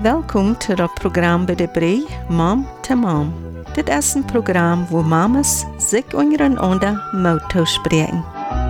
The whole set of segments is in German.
Welkom til het programma bij de Brei Mom to Mom. Dit is een programma waar mamas zich ondereinander moeten spreken.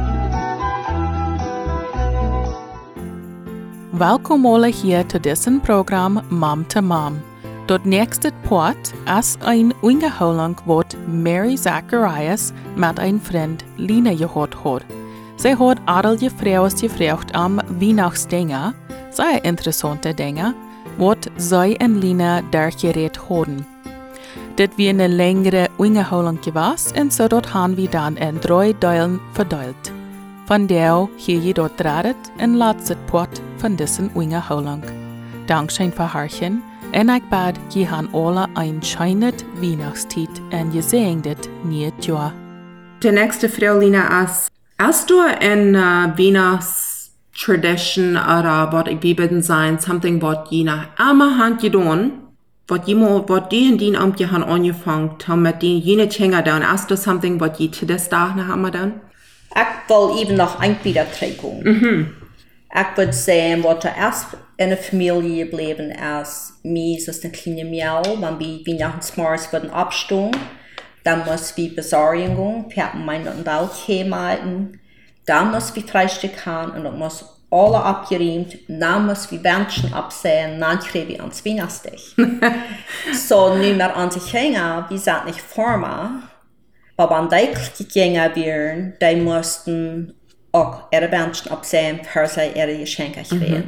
Welkom alle hier zu diesem Programm Mom to Mom. Dort nächstes Port ist ein Unterhaltung, wat Mary Zacharias mit ein Freund Lina gehört hat. Sie hat alle Frauen gefragt Weihnachtsdinge, sehr interessante Dinge, wat sie und Lina durchgeredet haben. Das war eine längere Unterhaltung gewesen und so dort haben wir dann in 3 Teilen verteilt. Von der hier jedoch redet en laatste Port von diesen Unterhaltung. Dankeschön für Harchen und ich bad, je han alle ein schönes Weihnachtszeit und gesegnet neues Jahr. Die nächste Frau Lina ist, hast du in Weihnachtstradition oder was ich bibeln sein, something was je nach einmal hand getan, was die in den Amt je han angefangen, mit den jene Tschenga dann, hast du something was je zu des Tag nach einmal dann? Ich will even nog aanbieden krijgen. Ik würde sagen, wat er erst in der Familie geblieben ist, mir ist eine kleine Miau, wenn wir Weihnachtsmorgens würden abstehen, dann muss wir besorgen gehen, Perten meinen und Waldkämmeln, dann muss wir Frühstück haben und dann muss alle abgeräumt, dann muss wir Bändchen absehen, dann kriegen wir ans Weihnachtstisch. So, nicht mehr an sich hängen, wir sind nicht formal. Aber wenn die gegangen wären, die mussten auch ihre Bändchen absehen, für sie ihre Geschenke kriegen.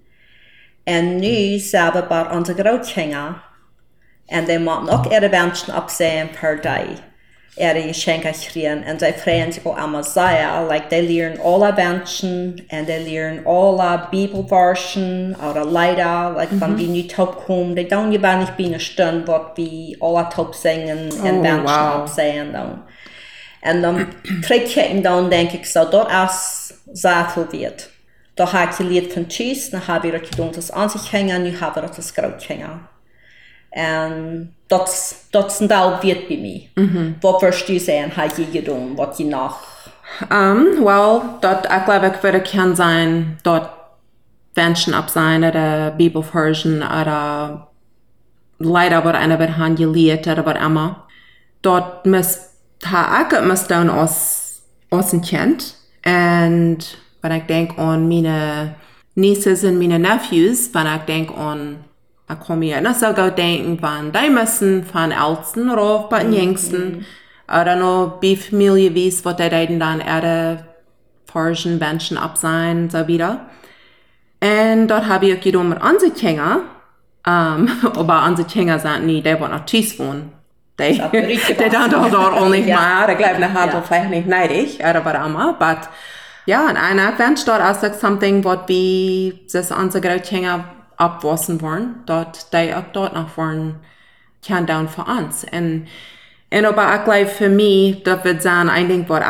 Und nu selber bei unseren Großkinder, und die mussten auch ihre Bändchen absehen, für die ihre Geschenke kriegen. Und sie freuen sich auch immer sehr, like, die lernen alle Bändchen, und die lernen alle Bibelversen oder Lieder, like, wenn wir nicht top kommen, die dauern ja nicht bei einer Stunde, wo wir alle top singen und Bändchen absehen. Und dann krieg ich ihm dann, denke ich, so, dort ist sehr viel wert. Da habe ich gelernt von Tschüss, dann habe ich das an sich hängen, nun habe ich das Groß hängen. Und das ist ein Teil wert bei mir. Was würdest du sagen, habe ich getan, was ich noch? Well, dort, ich glaube, ich würde gern sein, dort Bändchen ab sein, oder Bibelversion, oder leider wird einer wird handgeliert, oder was immer. Dort muss dann aus dem Kind. Und wenn ich denke an meine Nieces und meine Nephews, wenn ich denke an, ich kann mir nicht so gut denken, wenn die müssen von Ältesten rauf bei den Jüngsten, oder noch bei Familie wies, was die dann ihre Version, Bändchen ab sein, so wieder. Und dort habe ich auch gedacht mit unseren Kindern, aber unsere Kinder sind nie, die wollen noch tief wohnen. Die dann dort auch nicht mehr, ich glaube, die haben vielleicht nicht neidig, oder was immer, aber ja, und einer Wunsch dort ist auch something, was wir, das unsere Großkinder abwassen wollen, dort, die auch dort noch wollen, kann dann für uns. Und aber ich glaube, für mich, das wird sein, ein Ding, was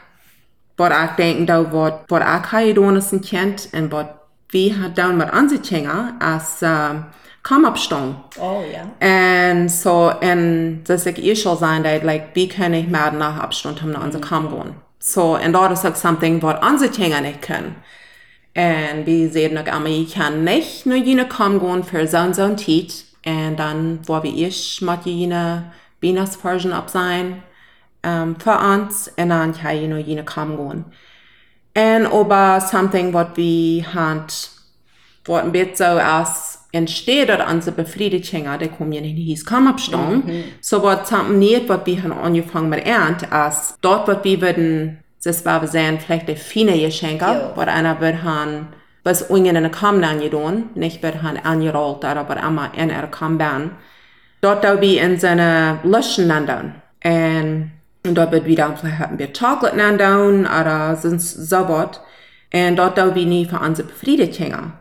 ich denke, was ich habe getan als ein Kind, und was wir dann mit unseren Kindern, als, Kammabstand. Oh, ja. Und so, und das ist schon sein, dass, like, wie kann ich mehr nach Abstand haben, nach unser Kamm gehen. So, und dort ist auch something, was unsere Kinder nicht können. Und wir sehen auch immer, ich kann nicht nur jene Kamm gehen für so und Zeit. Und dann, wo wir mit jene Weihnachtsversion ab sein, für uns, und dann kann ich nur jene Kamm gehen. Und aber something, was wir haben, was ein bisschen so aus, entsteht dort unsere Befriedigung, die kommen ja nicht in diesen Kammabstand. So was haben nicht, was wir haben angefangen mit Ernst, als dort, was wir würden, das war wir sehen, vielleicht die feine Geschenke, wo einer wird haben, was ungen in der Kamm dann getan, nicht wird haben angerollt, aber einmal in der Kamm dann. Dort da wir in seine Löschen dann. Und dort wird wieder vielleicht ein bisschen Chocolate dann, oder sonst so was. Und dort da wir nie für unsere Befriedigung.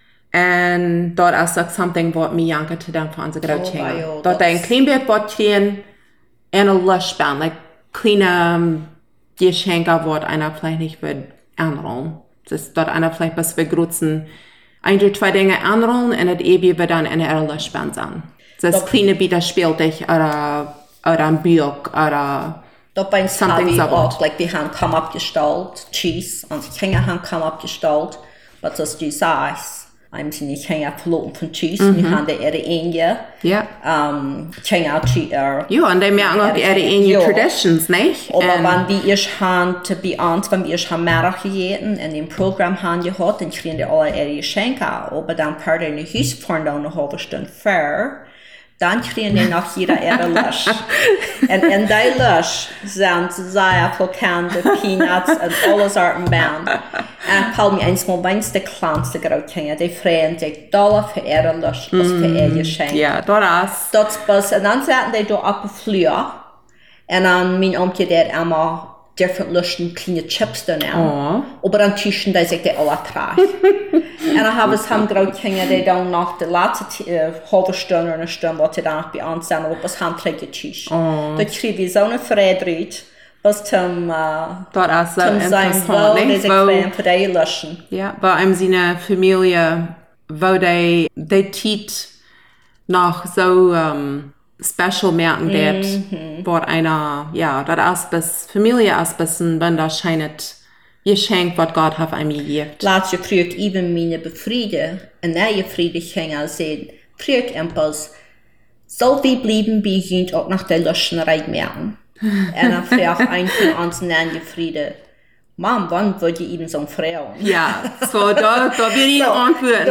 Und dort ist auch something, was mir janke zu dem für unsere Großkinder. Dort ein kleines Bottchen und ein Löschband, like kleine Geschenke, was einer vielleicht nicht wird anrollen. Das ist dort einer vielleicht bis wir grüßen, ein oder 2 Dinge anrollen und das ewige wird dann in der Löschband sein. Das kleine Bieter spielt dich oder ein Buch oder dabei something so auch, like, wir haben kaum abgestellt, Cheese, unsere Kinder haben kaum abgestellt, was das du sagst. Zijn geen verloren van thuis. Nu gaan de ene. Ja. Geen uit Ja, und die merken auch ihre traditions, nicht? Aber wenn wir erst haben, wenn wir erst haben mehr gegeten in dem Programm haben gehabt, dann kriegen die alle ihre Geschenke. Aber dann per in die Haus fahren da eine halbe Stunde fair. Dann kriegen die noch jeder ihre Lush. Und in der Lush sind sehr viel Candy, Peanuts und alles Arten Band. Und ich habe mir eins mal de kleinste Grootkinder, die freuen sich dollar für ihre Lush als für ihr Geschenk. Ja, das. Das was, und dann zaten die da op de vloer. En dan mijn oomje daar allemaal different lusten kleine chips dan aan. Aber dann tischen die sich die alle traag. En dan hebben ze hem grootkinder die dan nog de laatste halve stunde of een stunde wat ze dan nog bij ons zijn, op ons handtrekken tischen. Dat kreeg je zo'n vrede uit. Was zum das so sein Wohl, die sich freuen für die lusten. Ja, bei einem seiner Familie, wo die tiet noch so special merken dat wo einer, ja, das ist bis Familie ist bisschen, wenn das scheint Geschenk, was Gott hat einem gegeben. Laatst je früher even meine Befriede, en na je Friede ging sehen, früher etwas, so wie blieben wie jünd auch nach der Luschnerei merken. En dan fragt ein von uns na je Friede, Mom, wann wird ihr eben so ein Frau? Ja, so da wird ihnen antworten,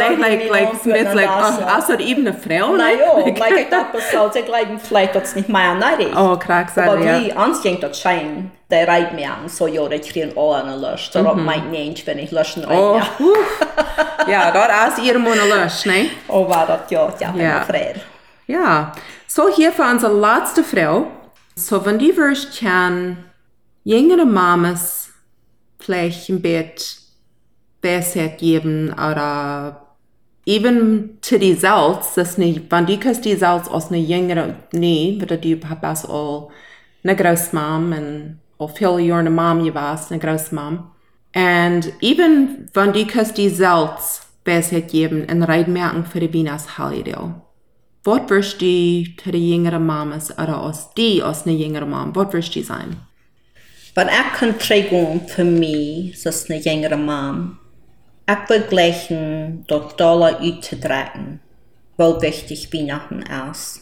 eben eine Frau? Na ja, ich dachte, so, ich glaube, vielleicht das nicht mehr neidig. Oh, krass, aber ja. wie uns ging das schein, der Reit merken, so ja, die kriegen alle eine Lust. Darauf meint nicht, wenn ich Lust Reit merken. Ja, dort ist ihr Mann eine Lust, ne? Oh, war das ja, Frau. Ja, so hier für unsere letzte Frau. So, wenn die wirst kann, jüngere Mamas vielleicht ein bisschen Weisheit geben oder eben zu die Salz, das nicht, wenn die kannst die Salz aus einer jüngeren, nee, weil die hast auch eine Großmam und auch viele Jahre eine Mom gewesen, eine Großmam. Und eben wenn die kannst die Salz Weisheit geben und Reitmerken für die Binas Holiday. Was wirst du zu den jüngeren Mamas oder aus einer jüngeren Mom, was wirst du sein? Wat ik kan krijgen voor mij, zoals een jongere mom, ik wil gleichen dat dollar uit te dragen, wo wichtig Weihnachten ist,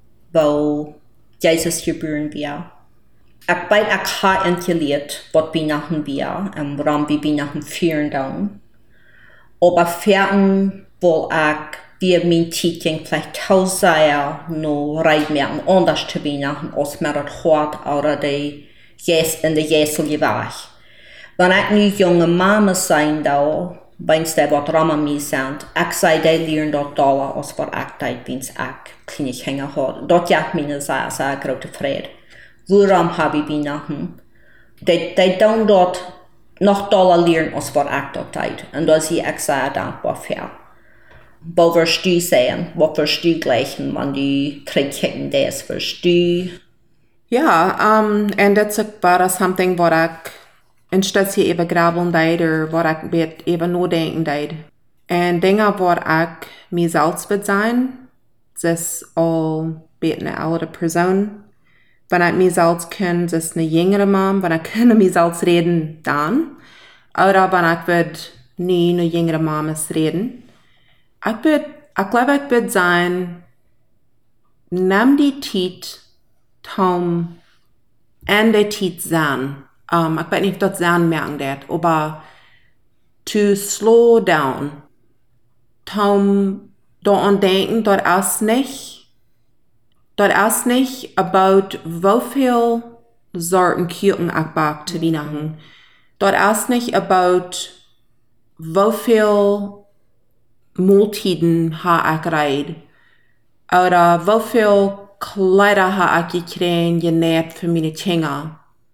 wo Jesus geboren wird. Ik weet, ik heb ingeleerd wat Weihnachten wird und waarom wir Weihnachten feiern dann. Aber fertig will ich, wie mein Titel vielleicht tausend noch Reitmerken anders zu Weihnachten, als mir das hart oder die in de Jesel war. Wenn ich nu junge Mama sein da, wenn's die wat rammer mir sind, ich sei die lernen dort dollar, als wat ich deit, wenn's ich kleine Kinder hat. Dort jagt mir sehr, sehr große Freude. Warum habe ich Weihnachten? Die dann dort noch dollar lernen, als wat ich dort deit. Und da sie ich sehr dankbar für. Was wirst du sehen? Was wirst du gleichen, wenn du kriegst, das wirst du? Ja, und das war das something, was ich anstatt hier eben graveln deed, oder was ich eben nur denken deed. Und Dinge, was ich mir selbst wird sein, das ist all eine ältere Person. Wenn ich mir selbst kann, das ist eine jüngere Mom, wenn ich kann mir selbst reden, dann. Oder wenn ich wird nie eine jüngere Mom reden. Ich glaube, ich wird sein, nimm die Zeit, Tom en de tijd zijn. Ik weet niet of dat zijn merken dat, maar to slow down. Tom daran denken, dat is niet about hoeveel soorten kuchen ik bak te Weihnachten. Dat is niet about hoeveel Mahlzeiten ha ik rijd. Oder hoeveel Kleider habe ich gekriegt, genäht für meine Kinder.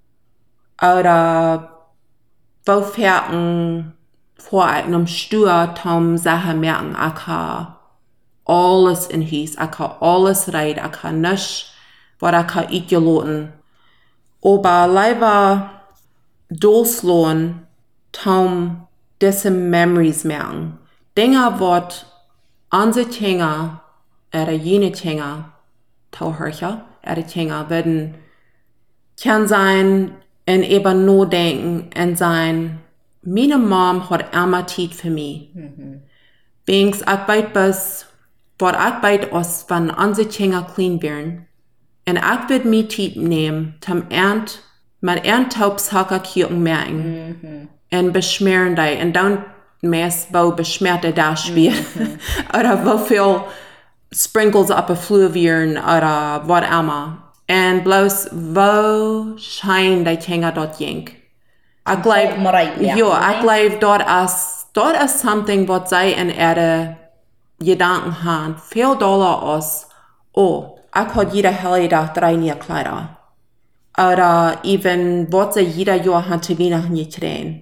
Oder wo fährten vor einem Stuhl, Tom Sachen merken, ich habe alles in Haus, ich habe alles rein, ich habe nichts, was ich habe eingeladen. Aber leider durchslohn, Tom diese Memories merken. Dinge, was unsere Kinder, oder jene Kinder, Tauhörcher, Kinder werden kann sein und eben nur denken und sein, meine Mom hat immer Zeit für mich. Bings akbeit bus, wat akbeit os van onze tjenga clean beren. En ik wil me tijd nemen, met taubshakker kjøkken merken. En besmeren die, en dan meest bouw besmerte dash weer. Oder hoeveel sprinkles op een vloer vieren, oder wat allemaal. En bloos, wo schijn die tjenga dat jenk. Ik geloof dat is something wat zij in erde gedanken haben. Veel dollar als, ik had jeder hele dag 3 nieuwe kleider. Oder even wat ze jeder jaar had te Weihnachten gekregen.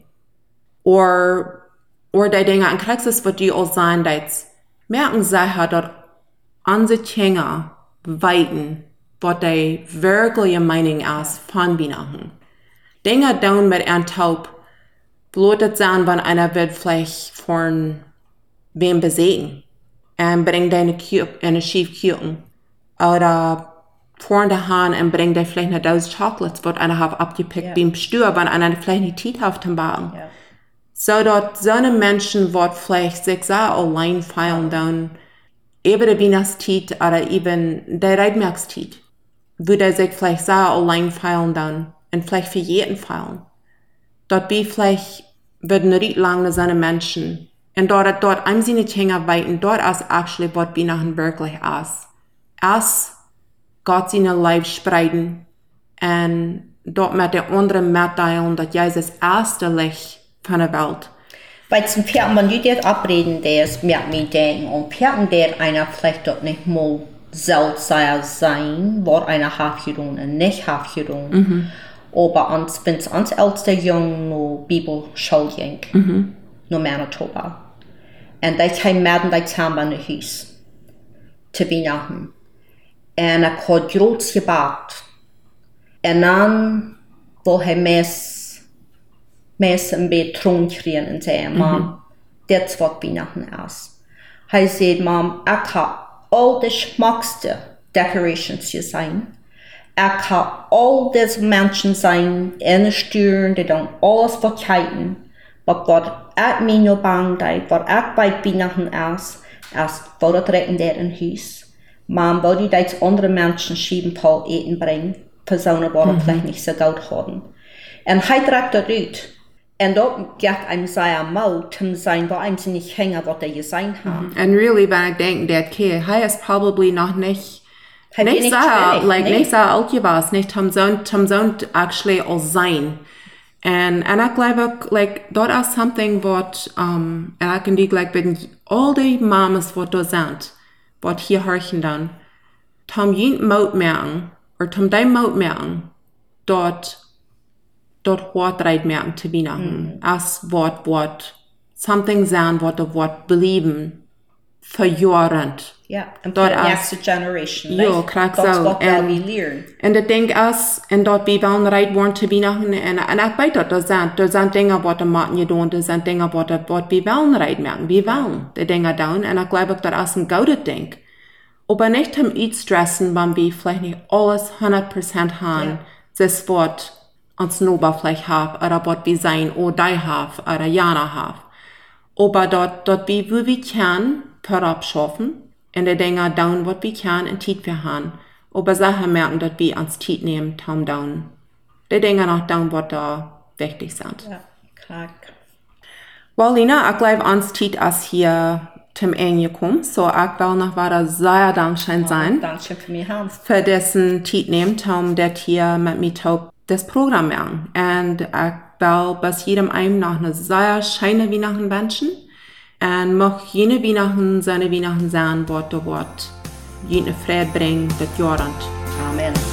Or die Dinge, en krijgt es wat die al zijn, dat merken zij dat onze Kinder weten, wat die wirkliche Meinung is van Weihnachten. Dinge doen met een taub, bloot het zijn, wanneer einer wird vielleicht von wem besehen. En bringt deine eine Schiefkuchen. Oder vor der Hand und bringt dir vielleicht eine Dose Chocolates, was einer hat abgepickt beim Stür, wenn einer vielleicht nicht Tiet auf dem Bagen. Ja. So dort so eine Menschen, die vielleicht sich sehr allein feilen, dann eben der Weihnachtstiet oder eben der Reitmerkstiet, wo der sich vielleicht sehr allein feilen dann und vielleicht für jeden feilen. Dort wie vielleicht wird nicht lange so eine Menschen und dort einem seine Kinder weiten, dort ist actually, was Weihnachten wirklich ist. Als Gott seine Leib spreiden und dort mit der anderen mitteilen, dass Jesus erste Licht von der Welt. Weil zum Pärken, wenn du das abreden, das merkt mich denken, und Pärken, der einer vielleicht dort nicht mal seltsam sein, was einer hat gedun und nicht hat gedun. Aber wenn es ans älteste Jungen nur Bibelschule ging, nur Manitoba. Und die kamen die zusammen in das Haus, zu Weihnachten. Und ich had groot gebakt. En dan wil hij mes een beetje tronkeren en zei, Mam, dit is wat Weihnachten is. Hij zei, Mam, ik ga al de smakste decorations zijn. Ik ga al deze mensen zijn in de sturen, die dan alles wat kijken. Maar wat ik me nu bang deed, wat ik bij Weihnachten is wat het rekken der in huis. Maar wil die dat andere mensen schieben Paul eten brengen, personen die vielleicht nicht so gut haben. Und hij tragt dat uit. En dat gaat einem sehr mout, um sein, wo einem sie nicht hängen, was die sein haben. And really, wenn ich denke, der Kind, er ist probably noch nicht so alt gewesen, nicht zum Sohn actually all sein. And ich glaube, dort ist something, what, ich kann die, wenn all die Mamas, was da sind, was hier horchen dann, tom jent Maut merken, oder tom dein Maut merken, dort Wort reit merken zu Weihnachten. As Wort, something sein, Wort belieben, verjährend. Ja, und für die nächste Generation. Ja, kriegst das so. Das wir lernen. Und das Ding ist, und dort wir wollen reit worden zu Weihnachten, und ich weiß, da sind Dinge, die die Martin getan, da sind Dinge, die wir wollen reit merken. Wir wollen die Dinge tun, und ich glaube, das ist ein gutes Ding. Aber nicht um uns stressen, wenn wir vielleicht nicht alles 100% haben, das Wort uns Nova vielleicht haben, oder was wir sein, oder die haben, oder Jana haben. Aber dort wir, wo wir können, herabschaffen, und die Dinge tun, was wir können, und Zeit wir haben. Aber Sachen merken, dass wir uns Zeit nehmen, um tun. Die Dinge noch tun, was da wichtig sind. Ja, klar. Well, Lina, ich glaube, uns Zeit ist hier zum Ende gekommen. So, ich will noch weiter sehr dankbar sein. Danke für mich, Hans. Für dessen Zeit nehmen, um das hier mit mir das Programm machen. Und ich will bis jedem einen noch eine sehr schöne Weihnachten wünschen. Und mag jene Weihnachten seine Weihnachten sein, was jene Friede bringt, das Jahr. Amen.